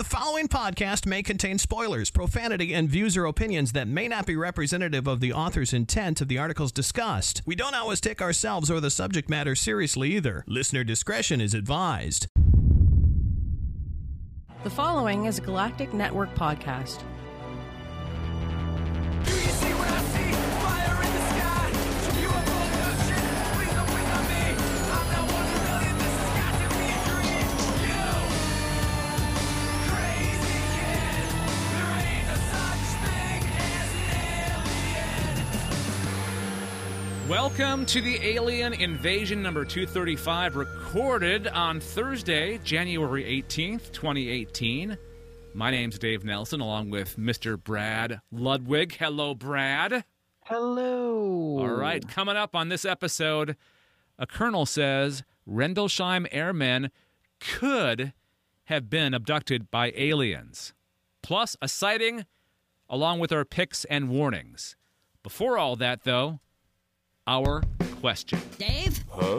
following podcast may contain spoilers, profanity, and views or opinions that may not be representative of the author's intent of the articles discussed. We don't always take ourselves or the subject matter seriously either. Listener discretion is advised. The following is a Galactic Network podcast. Do you see what I see? Fire in the sky. UFO abduction. Please don't wait on me. I'm not 1 million. This has got to be a dream. You crazy kid. There ain't no such thing as an alien. Welcome to the Alien Invasion number 235, recorded on Thursday, January 18th, 2018. My name's Dave Nelson, along with Mr. Brad Ludwig. Hello, Brad. Hello. All right, coming up on this episode, a colonel says Rendlesham airmen could have been abducted by aliens. Plus, a sighting, along with our picks and warnings. Before all that, though, our question. Dave?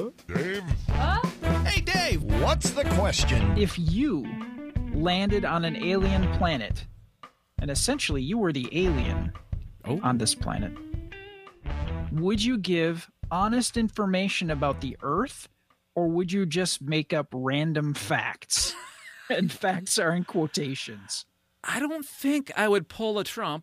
Hey, Dave! What's the question? If you landed on an alien planet, and essentially you were the alien on this planet, would you give honest information about the Earth, or would you just make up random facts? And facts are in quotations. I don't think I would pull a Trump.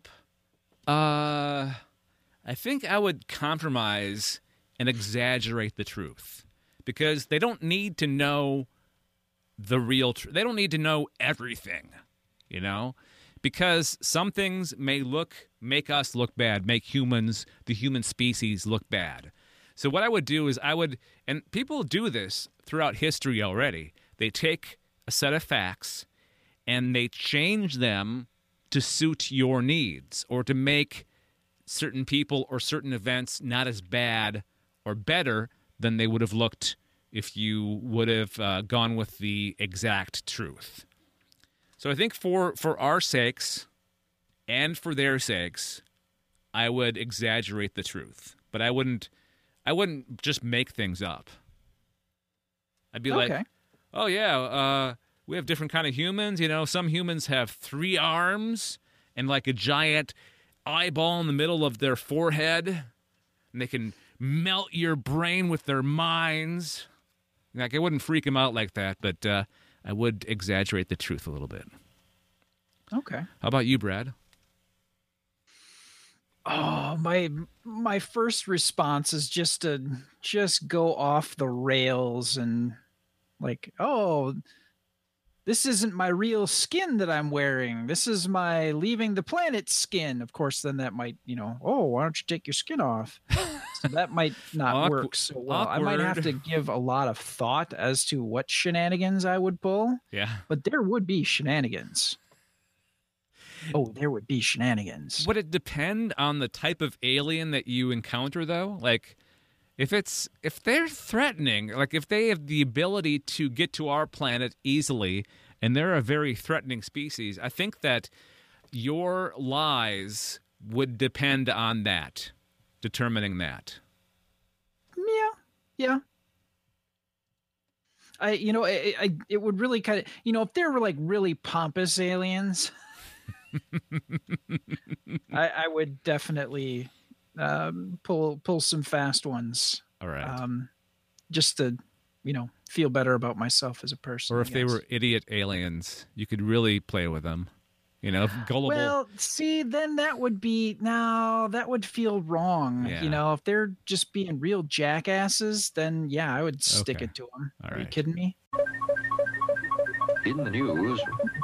I think I would compromise and exaggerate the truth, because they don't need to know the real truth. They don't need to know everything, you know, because some things may make us look bad, make the human species look bad. So what I would do is and people do this throughout history already. They take a set of facts and they change them to suit your needs or to make certain people or certain events not as bad or better than they would have looked if you would have gone with the exact truth. So I think for our sakes and for their sakes, I would exaggerate the truth. But I wouldn't just make things up. I'd be like, oh yeah, we have different kind of humans. You know, some humans have 3 arms and like a giant eyeball in the middle of their forehead, and they can melt your brain with their minds. Like, I wouldn't freak them out like that, but I would exaggerate the truth a little bit. Okay. How about you, Brad? Oh, my first response is just to go off the rails and like, oh, this isn't my real skin that I'm wearing. This is my leaving the planet skin. Of course, then that might, oh, why don't you take your skin off? So that might not work so well. Awkward. I might have to give a lot of thought as to what shenanigans I would pull. Yeah. But there would be shenanigans. Oh, there would be shenanigans. Would it depend on the type of alien that you encounter, though? Like, if they're threatening, like if they have the ability to get to our planet easily, and they're a very threatening species, I think that your lies would depend on that, determining that. Yeah. It would really kind of, if there were like really pompous aliens, I would definitely pull some fast ones. All right. Just to, feel better about myself as a person. Or if they were idiot aliens, you could really play with them. Gullible. Well, see, then that would feel wrong. Yeah. If they're just being real jackasses, then yeah, I would stick it to them. All Are you right. kidding me? In the news.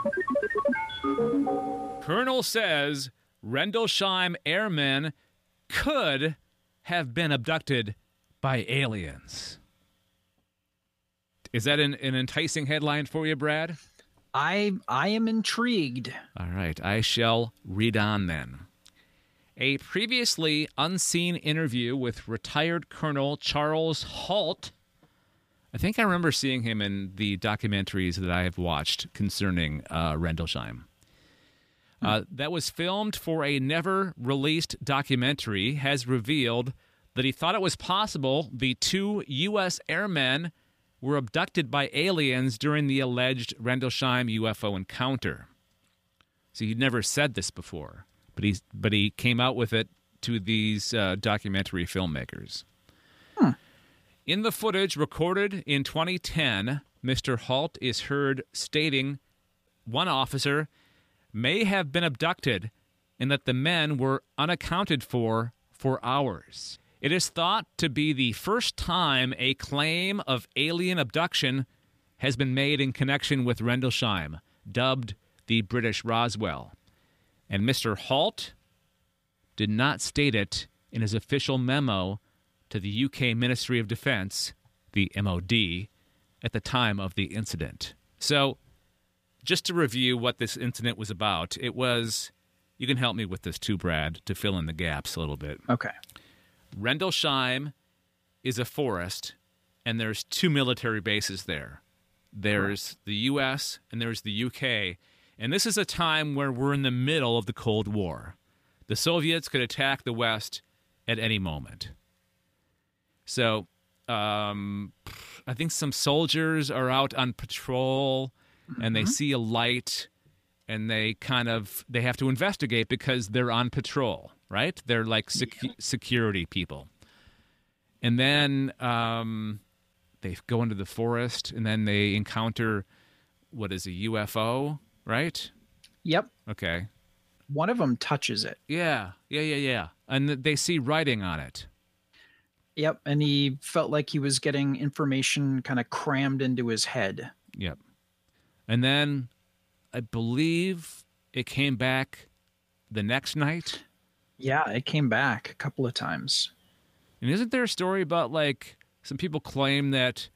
Colonel says Rendlesham airmen could have been abducted by aliens. Is that an enticing headline for you, Brad? I am intrigued. All right, I shall read on then. A previously unseen interview with retired Colonel Charles Halt. I think I remember seeing him in the documentaries that I have watched concerning Rendlesham. That was filmed for a never-released documentary, has revealed that he thought it was possible the 2 U.S. airmen were abducted by aliens during the alleged Rendlesham UFO encounter. So he'd never said this before, but he came out with it to these documentary filmmakers. In the footage recorded in 2010, Mr. Halt is heard stating one officer may have been abducted and that the men were unaccounted for hours. It is thought to be the first time a claim of alien abduction has been made in connection with Rendlesham, dubbed the British Roswell. And Mr. Halt did not state it in his official memo to the UK Ministry of Defence, the MOD, at the time of the incident. So, just to review what this incident was about, it was, you can help me with this too, Brad, to fill in the gaps a little bit. Okay. Rendlesham is a forest, and there's 2 military bases there. There's the U.S. and there's the U.K., and this is a time where we're in the middle of the Cold War. The Soviets could attack the West at any moment. So I think some soldiers are out on patrol, and they see a light, and they have to investigate because they're on patrol, right? They're like security people. And then they go into the forest, and then they encounter what is a UFO, right? Yep. Okay. One of them touches it. Yeah. And they see writing on it. Yep. And he felt like he was getting information kind of crammed into his head. Yep. And then I believe it came back the next night. Yeah, it came back a couple of times. And isn't there a story about, like, some people claim that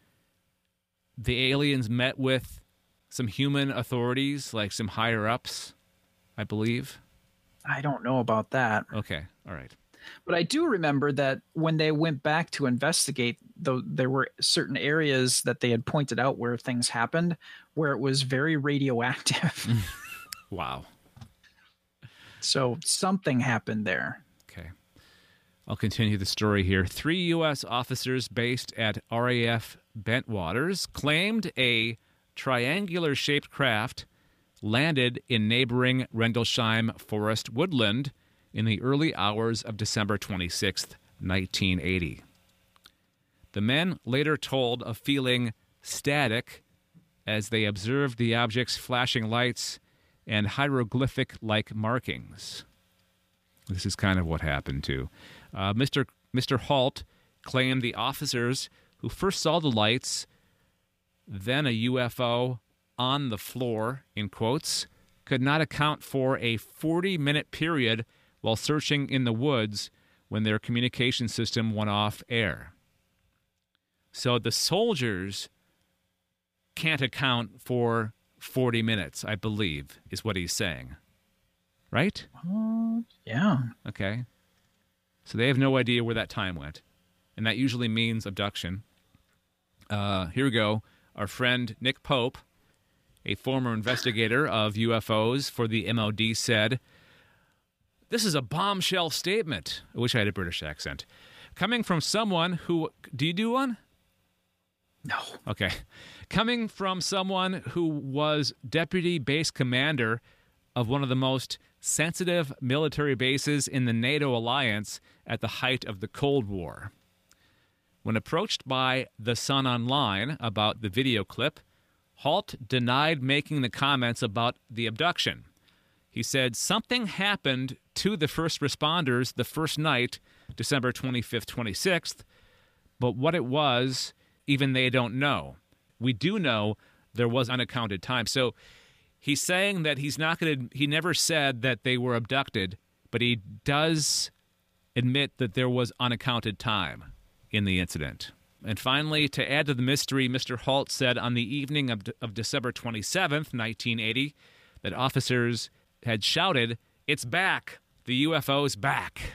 the aliens met with some human authorities, like some higher-ups, I believe? I don't know about that. Okay, all right. But I do remember that when they went back to investigate, though, there were certain areas that they had pointed out where things happened, where it was very radioactive. Wow. So something happened there. Okay. I'll continue the story here. 3 U.S. officers based at RAF Bentwaters claimed a triangular-shaped craft landed in neighboring Rendlesham Forest woodland in the early hours of December 26, 1980. The men later told of feeling static as they observed the object's flashing lights and hieroglyphic-like markings. This is kind of what happened, too. Mr. Halt claimed the officers who first saw the lights, then a UFO on the floor, in quotes, could not account for a 40-minute period while searching in the woods when their communication system went off air. So the soldiers can't account for 40 minutes, I believe, is what he's saying. Right? Yeah. Okay. So they have no idea where that time went. And that usually means abduction. Here we go. Our friend Nick Pope, a former investigator of UFOs for the MOD, said, "This is a bombshell statement." I wish I had a British accent. Coming from someone who... Do you do one? No. Okay. Coming from someone who was deputy base commander of one of the most sensitive military bases in the NATO alliance at the height of the Cold War. When approached by The Sun Online about the video clip, Halt denied making the comments about the abduction. He said something happened to the first responders the first night, December 25th, 26th, but what it was, even they don't know. We do know there was unaccounted time. So he's saying that he never said that they were abducted, but he does admit that there was unaccounted time in the incident. And finally, to add to the mystery, Mr. Halt said on the evening of December 27th, 1980, that officers had shouted, "It's back! The UFO's back!"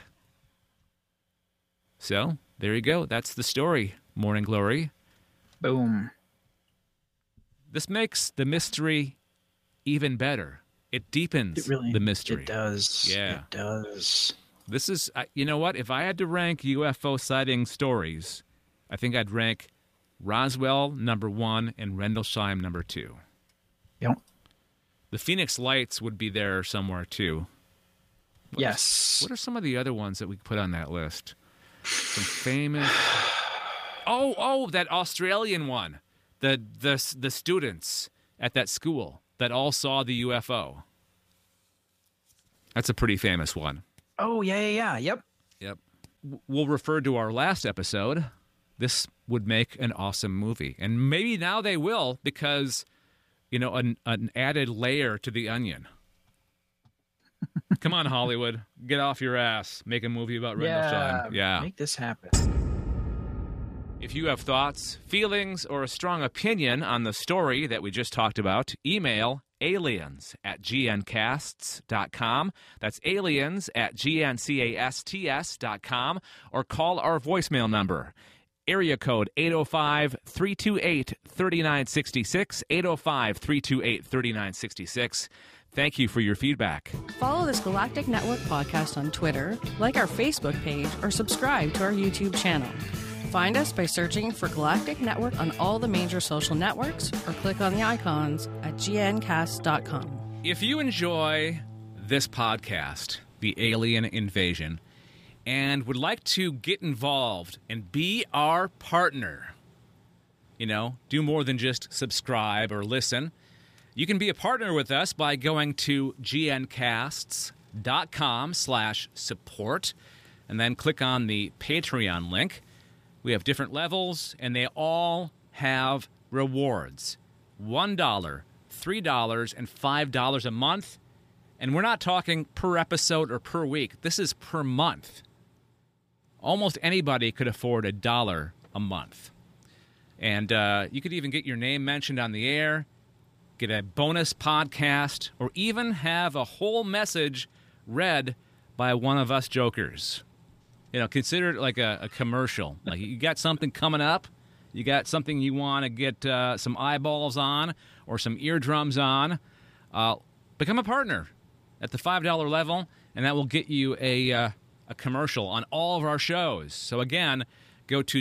So, there you go. That's the story, Morning Glory. Boom. This makes the mystery even better. It deepens the mystery. It does. Yeah. It does. This is, you know what? If I had to rank UFO sighting stories, I think I'd rank Roswell number 1 and Rendlesham number 2. Yep. The Phoenix Lights would be there somewhere too. Yes. What are some of the other ones that we put on that list? Some famous. Oh, that Australian one. The students at that school that all saw the UFO. That's a pretty famous one. Oh, yeah. Yep. We'll refer to our last episode. This would make an awesome movie. And maybe now they will because, an added layer to the onion. Come on, Hollywood. Get off your ass. Make a movie about Rendlesham. Yeah. Make this happen. If you have thoughts, feelings, or a strong opinion on the story that we just talked about, email aliens@gncasts.com. That's aliens@gncasts.com. Or call our voicemail number, area code 805-328-3966, 805-328-3966. Thank you for your feedback. Follow this Galactic Network podcast on Twitter, like our Facebook page, or subscribe to our YouTube channel. Find us by searching for Galactic Network on all the major social networks or click on the icons at gncast.com. If you enjoy this podcast, The Alien Invasion, and would like to get involved and be our partner, do more than just subscribe or listen, you can be a partner with us by going to gncasts.com/support and then click on the Patreon link. We have different levels, and they all have rewards. $1, $3, and $5 a month. And we're not talking per episode or per week. This is per month. Almost anybody could afford $1 a month. And you could even get your name mentioned on the air, get a bonus podcast, or even have a whole message read by one of us jokers. Consider it like a commercial. Like you got something coming up, you got something you want to get some eyeballs on or some eardrums on, become a partner at the $5 level, and that will get you a commercial on all of our shows. So again, go to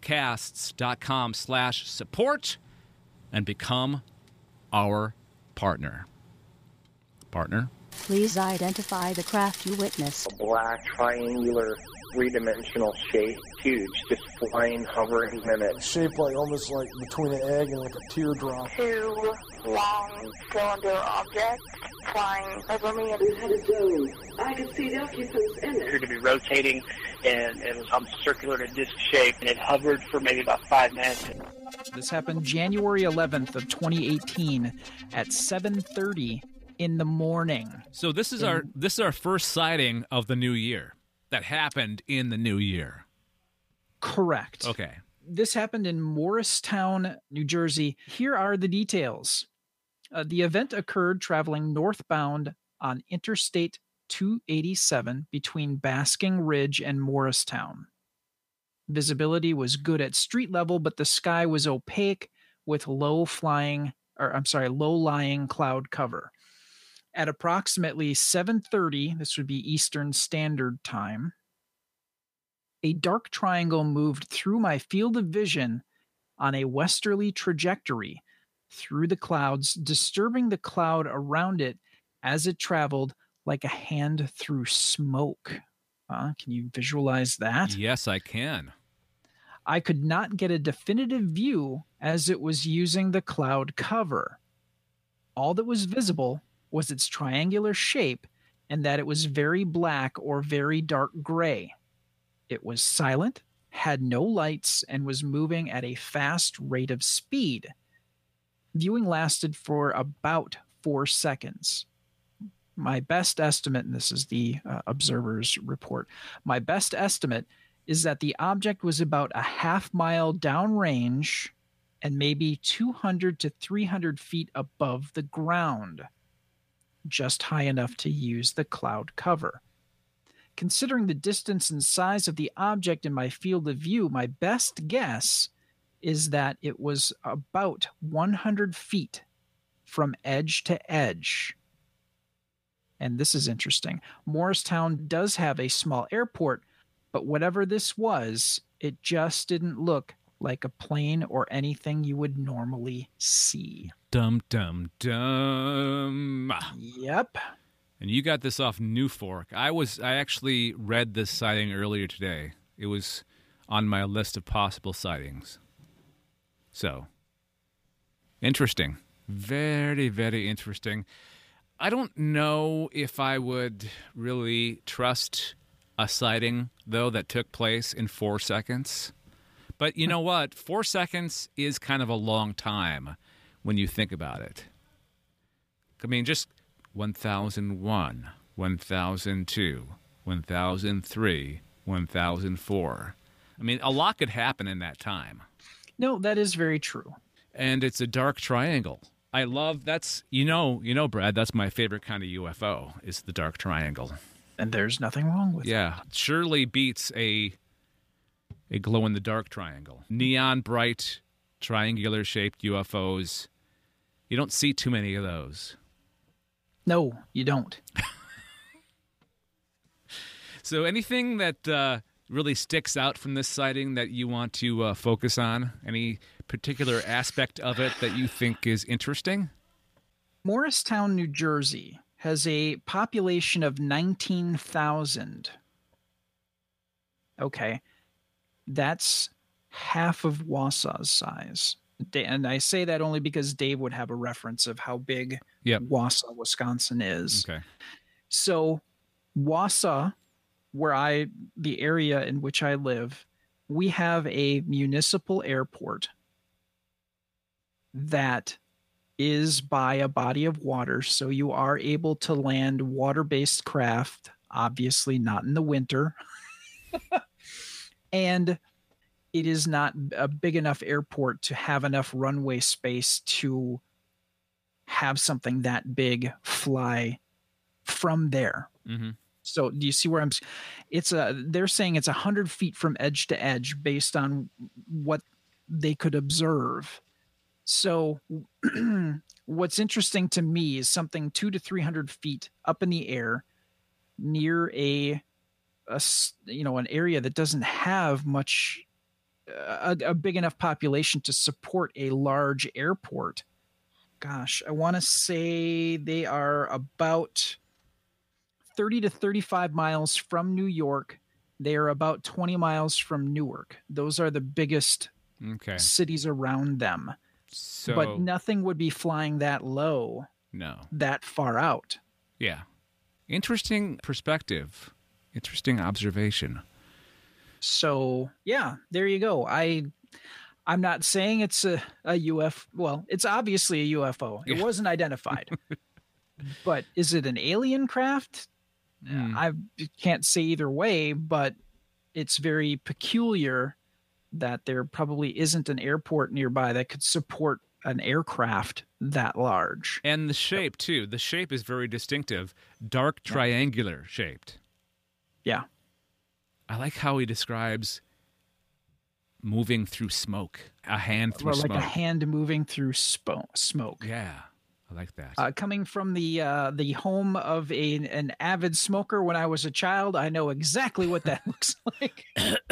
gncasts.com/support and become our partner. Partner? Please identify the craft you witnessed. Black, triangular, three-dimensional shape, huge, just flying, hovering in it. Shaped almost like between an egg and like a teardrop. Two long cylinder objects flying over me. We had a dome. I could see the occupants in it. It appeared to be rotating, and it was circular in a disc shape, and it hovered for maybe about 5 minutes. This happened January 11th of 2018 at 7:30 in the morning. So this is our first sighting of the new year. That happened in the new year. Correct. Okay. This happened in Morristown, New Jersey. Here are the details. The event occurred traveling northbound on Interstate 287 between Basking Ridge and Morristown. Visibility was good at street level, but the sky was opaque with low-lying cloud cover. At approximately 7:30, this would be Eastern Standard Time, a dark triangle moved through my field of vision on a westerly trajectory through the clouds, disturbing the cloud around it as it traveled like a hand through smoke. Can you visualize that? Yes, I can. I could not get a definitive view as it was using the cloud cover. All that was visible was its triangular shape and that it was very black or very dark gray. It was silent, had no lights, and was moving at a fast rate of speed. Viewing lasted for about 4 seconds. My best estimate, and this is the observer's report, my best estimate is that the object was about a half-mile downrange and maybe 200 to 300 feet above the ground, just high enough to use the cloud cover. Considering the distance and size of the object in my field of view, my best guess is that it was about 100 feet from edge to edge. And this is interesting. Morristown does have a small airport, but whatever this was, it just didn't look like a plane or anything you would normally see. Dum, dum, dum. Yep. And you got this off New Fork. I actually read this sighting earlier today. It was on my list of possible sightings. So, interesting. Very, very interesting. I don't know if I would really trust a sighting, though, that took place in 4 seconds. But you know what? 4 seconds is kind of a long time when you think about it. I mean, just 1001, 1002, 1003, 1004. I mean, a lot could happen in that time. No, that is very true. And it's a dark triangle. I love you know, Brad, that's my favorite kind of UFO is the dark triangle. And there's nothing wrong with it. Yeah, surely beats a glow in the dark triangle. Neon bright triangular shaped UFOs. You don't see too many of those. No, you don't. So anything that really sticks out from this sighting that you want to focus on? Any particular aspect of it that you think is interesting? Morristown, New Jersey has a population of 19,000. Okay. That's half of Wausau's size. And I say that only because Dave would have a reference of how big Wausau, Wisconsin is. Okay. So Wausau, the area in which I live, we have a municipal airport that is by a body of water. So you are able to land water-based craft, obviously not in the winter. And it is not a big enough airport to have enough runway space to have something that big fly from there. Mm-hmm. So do you see where they're saying it's 100 feet from edge to edge based on what they could observe. So what's interesting to me is something 200 to 300 feet up in the air near an area that doesn't have much, a big enough population to support a large airport. Gosh, I want to say they are about 30 to 35 miles from New York. They are about 20 miles from Newark. Those are the biggest cities around them. But nothing would be flying that low. No. That far out. Yeah. Interesting perspective. Interesting observation. So, yeah, there you go. I'm not saying it's a UFO. Well, it's obviously a UFO. It wasn't identified. But is it an alien craft? I can't say either way, but it's very peculiar that there probably isn't an airport nearby that could support an aircraft that large. And the shape, too. The shape is very distinctive. Dark triangular shaped. Yeah. I like how he describes moving through smoke. A hand through smoke. Like a hand moving through smoke. Yeah. I like that. Coming from the home of an avid smoker when I was a child, I know exactly what that looks like.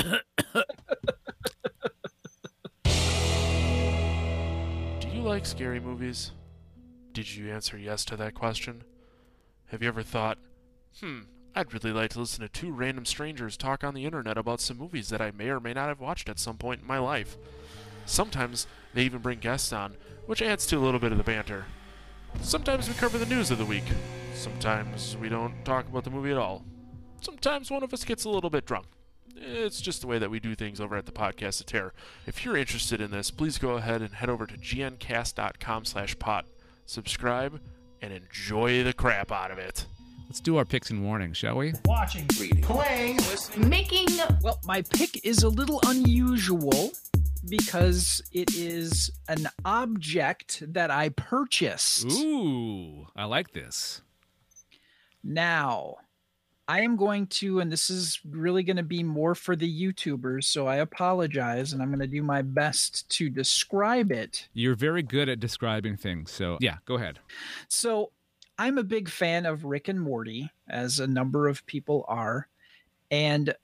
Do you like scary movies? Did you answer yes to that question? Have you ever thought, I'd really like to listen to two random strangers talk on the internet about some movies that I may or may not have watched at some point in my life? Sometimes they even bring guests on, which adds to a little bit of the banter. Sometimes we cover the news of the week. Sometimes we don't talk about the movie at all. Sometimes one of us gets a little bit drunk. It's just the way that we do things over at the Podcast of Terror. If you're interested in this, please go ahead and head over to gncast.com/pot. Subscribe and enjoy the crap out of it. Let's do our picks and warnings, shall we? Watching, reading, playing, listening, making. Well, my pick is a little unusual because it is an object that I purchased. Ooh, I like this. Now, I am going to, and this is really going to be more for the YouTubers, so I apologize, and I'm going to do my best to describe it. You're very good at describing things, so yeah, go ahead. So, I'm a big fan of Rick and Morty, as a number of people are, and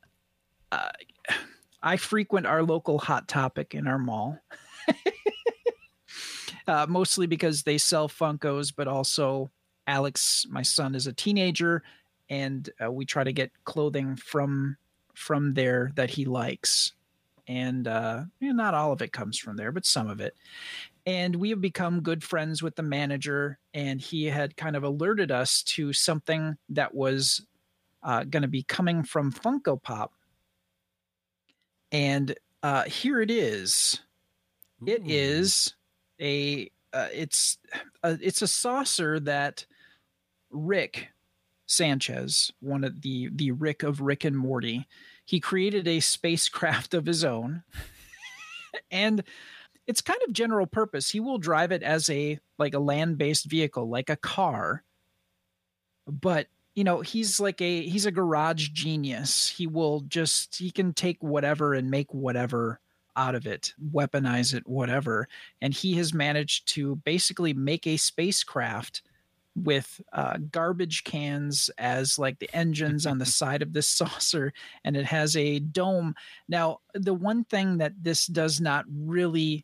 I frequent our local Hot Topic in our mall. mostly because they sell Funkos, but also Alex, my son, is a teenager, and we try to get clothing from there that he likes. And not all of it comes from there, but some of it. And we have become good friends with the manager, and he had kind of alerted us to something that was going to be coming from Funko Pop. And here it is. Ooh. It is it's a saucer that Rick Sanchez, one of the Rick of Rick and Morty, he created a spacecraft of his own. And it's kind of general purpose. He will drive it as a land-based vehicle, like a car. But, he's he's a garage genius. He can take whatever and make whatever out of it, weaponize it, whatever. And he has managed to basically make a spacecraft with garbage cans as the engines on the side of this saucer, and it has a dome. Now, the one thing that this does not really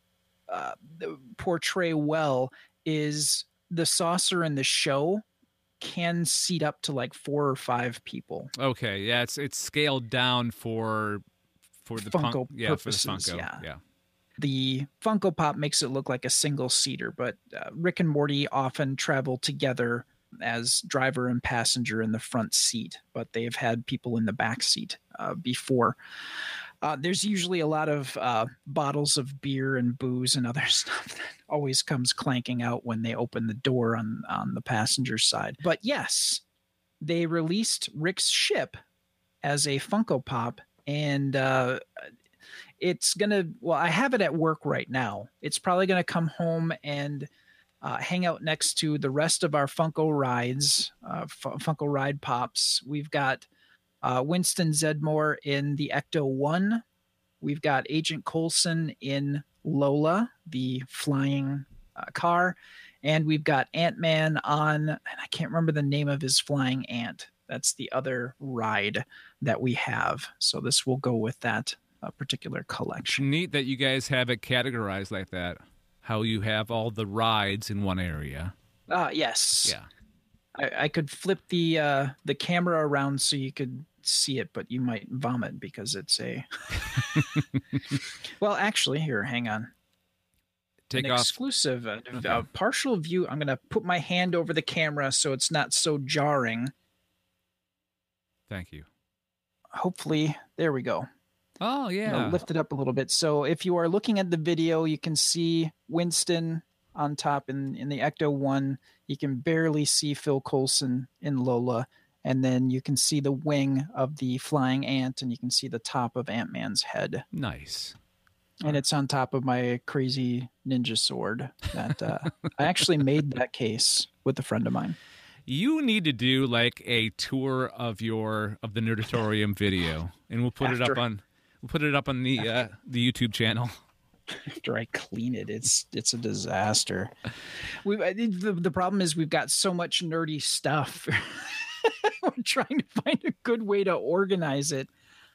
portray well is the saucer in the show can seat up to 4 or 5 people. Okay, yeah, it's scaled down for the Funko purposes, for the Funko. Yeah. The Funko Pop makes it look like a single seater, but Rick and Morty often travel together as driver and passenger in the front seat, but they've had people in the back seat before. There's usually a lot of bottles of beer and booze and other stuff that always comes clanking out when they open the door on the passenger side. But yes, they released Rick's ship as a Funko Pop, and it's gonna, I have it at work right now. It's probably gonna come home and hang out next to the rest of our Funko rides, Funko Ride Pops. We've got Winston Zedmore in the Ecto-1. We've got Agent Coulson in Lola, the flying car. And we've got Ant-Man on, and I can't remember the name of his flying ant. That's the other ride that we have. So this will go with that particular collection. Neat that you guys have it categorized like that. How you have all the rides in one area. Yes. Yeah. I could flip the camera around so you could see it, but you might vomit because it's a. Well, actually, here, hang on. Take An off. Exclusive, partial view. I'm going to put my hand over the camera so it's not so jarring. Thank you. Hopefully, there we go. Oh, yeah. Lift it up a little bit. So if you are looking at the video, you can see Winston on top in the Ecto-1. You can barely see Phil Coulson in Lola. And then you can see the wing of the flying ant, and you can see the top of Ant-Man's head. Nice. And it's on top of my crazy ninja sword that I actually made that case with a friend of mine. You need to do a tour of the Nerdatorium video, and we'll put it up on the YouTube channel. After I clean it, it's a disaster. The problem is we've got so much nerdy stuff. We're trying to find a good way to organize it.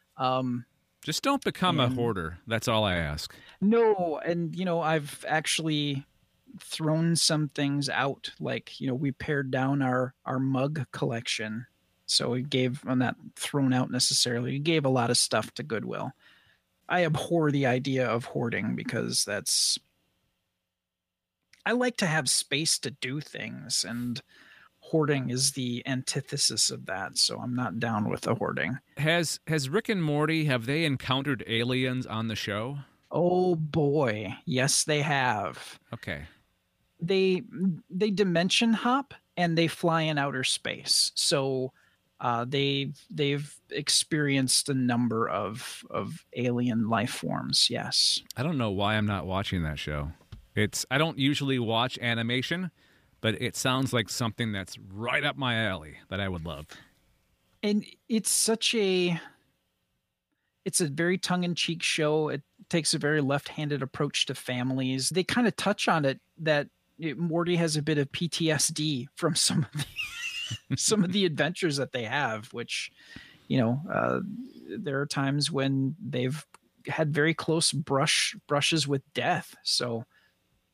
Just don't become a hoarder. That's all I ask. No, and I've actually thrown some things out. We pared down our mug collection, so we gave, well, not thrown out necessarily. We gave a lot of stuff to Goodwill. I abhor the idea of hoarding because I like to have space to do things, and hoarding is the antithesis of that. So I'm not down with the hoarding. Has Rick and Morty, have they encountered aliens on the show? Oh boy, yes they have. Okay. They dimension hop and they fly in outer space. So they've experienced a number of alien life forms. Yes. I don't know why I'm not watching that show. I don't usually watch animation, but it sounds like something that's right up my alley that I would love. And it's a very tongue-in-cheek show. It takes a very left-handed approach to families. They kind of touch on it that Morty has a bit of PTSD from some of the adventures that they have, which, there are times when they've had very close brushes with death. So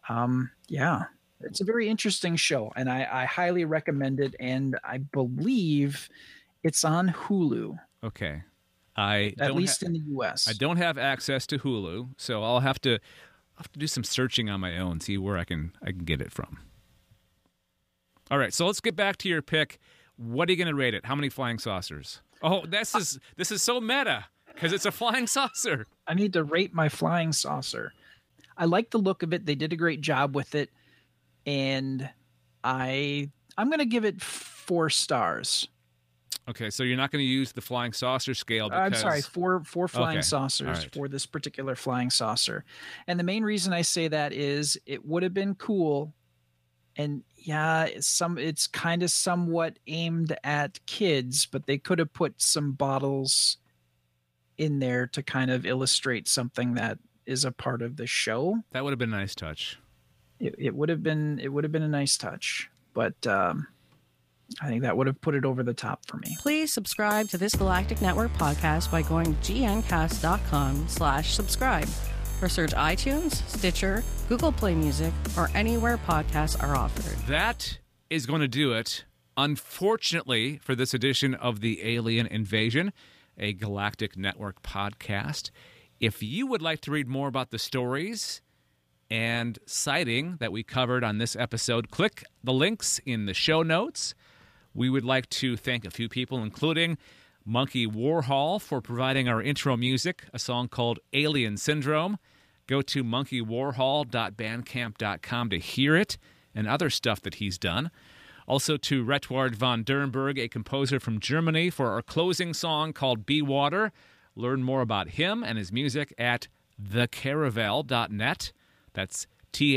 Yeah, it's a very interesting show, and I highly recommend it. And I believe it's on Hulu. Okay. At least in the U.S. I don't have access to Hulu, so I'll have to do some searching on my own, see where I can get it from. All right, so let's get back to your pick. What are you going to rate it? How many flying saucers? Oh, this is so meta because it's a flying saucer. I need to rate my flying saucer. I like the look of it. They did a great job with it, and I'm going to give it 4 stars. Okay, so you're not going to use the flying saucer scale because... I'm sorry, four flying saucers right. for this particular flying saucer. And the main reason I say that is it would have been cool, and yeah, it's kind of somewhat aimed at kids, but they could have put some bottles in there to kind of illustrate something that is a part of the show. That would have been a nice touch. It would have been a nice touch, but I think that would have put it over the top for me. Please subscribe to this Galactic Network podcast by going to gncast.com/subscribe or search iTunes, Stitcher, Google Play Music, or anywhere podcasts are offered. That is going to do it, unfortunately, for this edition of the Alien Invasion, a Galactic Network podcast. If you would like to read more about the stories and sighting that we covered on this episode, click the links in the show notes. We would like to thank a few people, including Monkey Warhol for providing our intro music, a song called Alien Syndrome. Go to monkeywarhol.bandcamp.com to hear it and other stuff that he's done. Also to Retward von Dernberg, a composer from Germany, for our closing song called Be Water. Learn more about him and his music at thecaravel.net. That's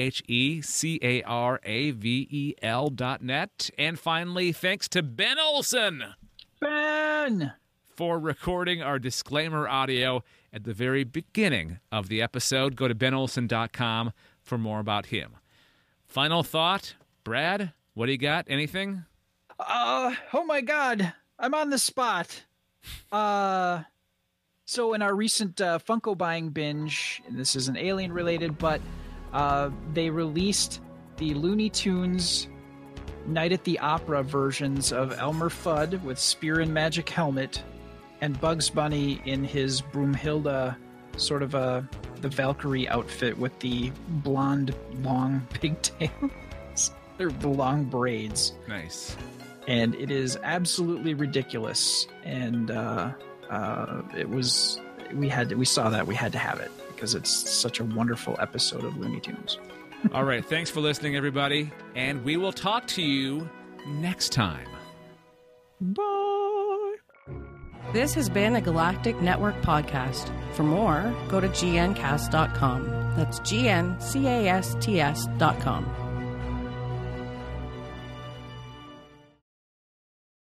THECARAVEL.net. And finally, thanks to Ben Olson. Ben! For recording our disclaimer audio at the very beginning of the episode. Go to benolson.com for more about him. Final thought, Brad, what do you got? Anything? Oh my God, I'm on the spot. So in our recent Funko buying binge, and this isn't Alien related, but they released the Looney Tunes Night at the Opera versions of Elmer Fudd with spear and magic helmet, and Bugs Bunny in his Broomhilda, sort of the Valkyrie outfit with the blonde, long pigtails, or the long braids. Nice. And it is absolutely ridiculous. And we saw that we had to have it because it's such a wonderful episode of Looney Tunes. All right. Thanks for listening, everybody. And we will talk to you next time. Bye. This has been a Galactic Network podcast. For more, go to gncast.com. That's GNCASTS.com.